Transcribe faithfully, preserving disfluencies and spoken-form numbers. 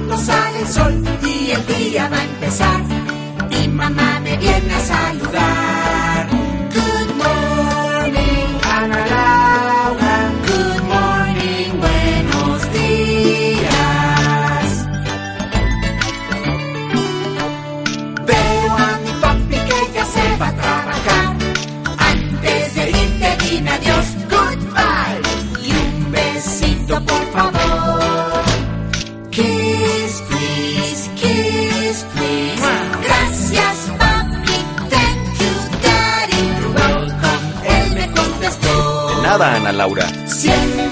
cuando sale el sol y el día va a empezar. Mi mamá me viene a saludar. Good morning, Ana Laura. Good morning, buenos días. Veo a mi papi que ya se va a trabajar. Antes de irte dime adiós, goodbye. Y un besito por favor. Kiss, please, kiss, please. Gracias, papi, thank you, daddy. You're welcome, él me contestó. De nada, Ana Laura. Siempre